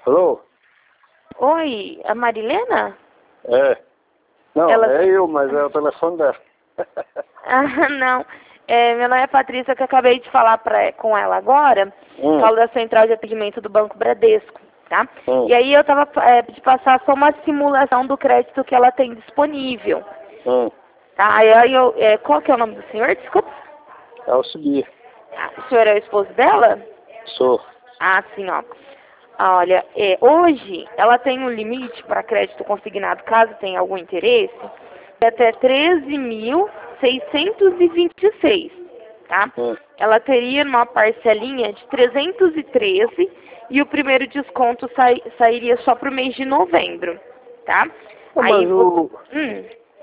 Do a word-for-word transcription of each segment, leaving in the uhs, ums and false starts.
Alô? Oi, a Marilena? É. Não, Ela... é eu, mas é o telefone dela. Ah, não. É, meu nome é Patrícia, que eu acabei de falar pra, com ela agora. Hum. Falo da Central de Atendimento do Banco Bradesco, tá? Hum. E aí eu tava é, de passar só uma simulação do crédito que ela tem disponível. Hum. Tá? Aí eu, é, qual que é o nome do senhor? Desculpa. É o seguir. Ah, o senhor é o esposo dela? Sou. Ah, sim, ó. Olha, é, hoje ela tem um limite para crédito consignado, caso tenha algum interesse, de até treze mil seiscentos e vinte e seis, tá? Hum. Ela teria uma parcelinha de trezentos e treze e o primeiro desconto sai, sairia só para o mês de novembro, tá? Ah, Aí mas você... o Hum.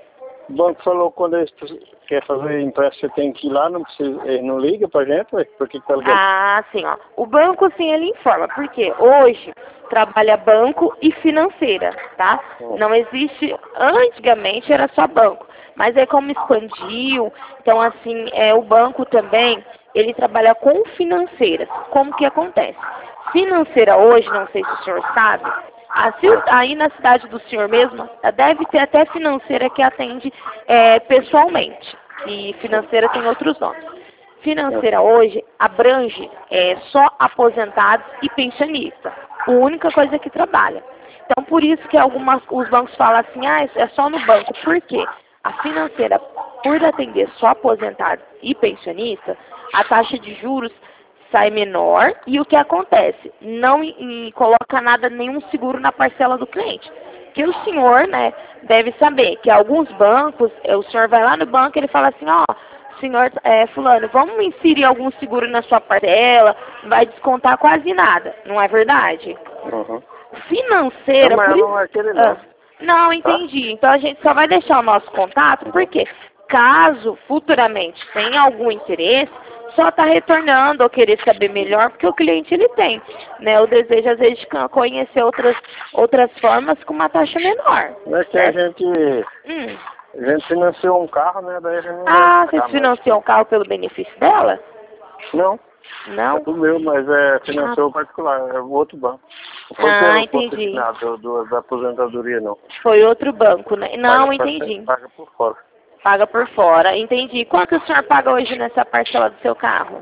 o banco falou que quando eles quer fazer empréstimo, você tem que ir lá, não precisa, ele não liga pra gente, ué? Por que que tá ligando? Ah, sim, ó. O banco, sim, ele informa, porque hoje trabalha banco e financeira, tá? Hum. Não existe, antigamente era só banco, mas é como expandiu, então assim, é, o banco também, ele trabalha com financeiras. Como que acontece? Financeira hoje, não sei se o senhor sabe, assim, aí na cidade do senhor mesmo, deve ter até financeira que atende é, pessoalmente, e financeira tem outros nomes. Financeira hoje abrange é, só aposentados e pensionistas. A única coisa que trabalha. Então, por isso que algumas, os bancos falam assim, ah, é só no banco. Por quê? A financeira, por atender só aposentados e pensionistas, a taxa de juros sai menor e o que acontece? Não e, e coloca nada, nenhum seguro na parcela do cliente. Que o senhor, né, deve saber que alguns bancos, o senhor vai lá no banco e ele fala assim, ó, senhor é, fulano, vamos inserir algum seguro na sua parcela, vai descontar quase nada, não é verdade? Uhum. Financeira, Não, mas por ela isso... não vai querer Ah, não, não, tá? entendi. Então a gente só vai deixar o nosso contato, porque caso futuramente tenha algum interesse, só está retornando ou querer saber melhor, porque o cliente ele tem, né? O desejo às vezes de conhecer outras, outras formas com uma taxa menor. Não é que a Certo? gente, Hum. a gente financiou um carro, né? Daí a gente não vai Ah, vocês pagar mais. financiam o carro pelo benefício dela? Não, é Não? tudo meu, mas é Ah, financiou particular, é o outro banco. Não foi ah, pelo entendi. consignado do, da aposentadoria, não. Foi outro banco, né? Paga, Não, par- entendi. paga por fora. Paga por fora, entendi. Quanto o senhor paga hoje nessa parcela do seu carro?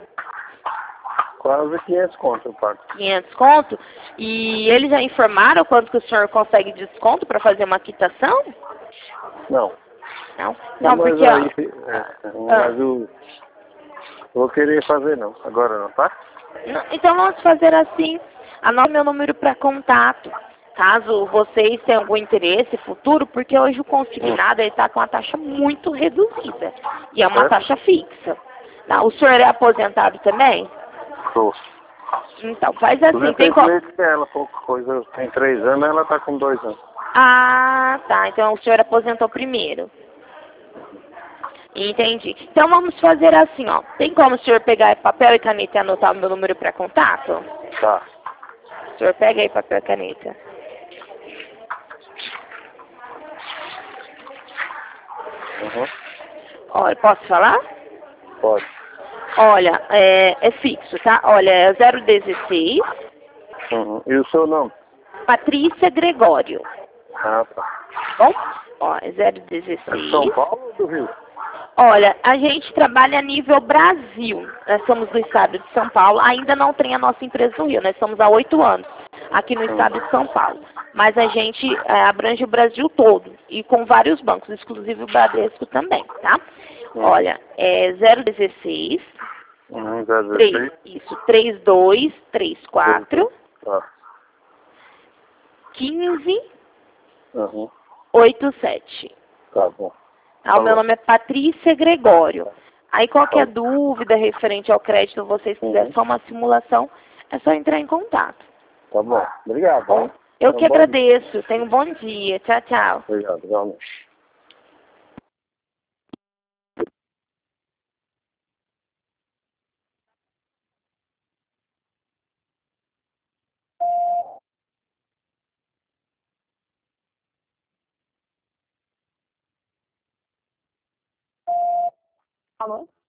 Quase quinhentos conto eu pago. quinhentos conto? E eles já informaram quanto que o senhor consegue de desconto para fazer uma quitação? Não. Não? Não, Não, mas porque, ó... aí, é, mas o, vou querer fazer não, agora não, tá? Não, então vamos fazer assim. Anote meu número para contato. Caso vocês tenham algum interesse futuro, porque hoje o consignado está com uma taxa muito reduzida. E é uma É? taxa fixa. Tá? O senhor é aposentado também? Tô. Então, faz assim, Eu tem tenho como... cliente que ela, pouca coisa, tem três anos, ela tá com dois anos. Ah, tá. Então o senhor aposentou primeiro. Entendi. Então vamos fazer assim, ó. Tem como o senhor pegar papel e caneta e anotar o meu número para contato? Tá. O senhor pega aí papel e caneta. Uhum. Olha, posso falar? Pode. Olha, é, é fixo, tá? Olha, é zero dezesseis, Uhum. E o seu nome? Patrícia Gregório. Ah, tá. Bom? Ó, é zero É de São dezesseis. Paulo ou do Rio? Olha, a gente trabalha a nível Brasil. Nós somos do estado de São Paulo. Ainda não tem a nossa empresa no Rio. Nós estamos há oito anos aqui no estado de São Paulo. Mas a gente é, abrange o Brasil todo. E com vários bancos, inclusive o Bradesco também, tá? Uhum. Olha, é zero dezesseis, Uhum, zero três, dezesseis. isso, três dois três quatro, Tá. quinze, Uhum. oitenta e sete. Tá bom. Ah, o meu Falou. nome é Patrícia Gregório. Aí qualquer Falou. dúvida referente ao crédito, vocês quiserem Uhum. só uma simulação, é só entrar em contato. Tá bom. Obrigado, Bom, tá? eu Tenha que um bom dia. agradeço. Tenha um bom dia. Tchau, tchau. Obrigado, realmente. Alô?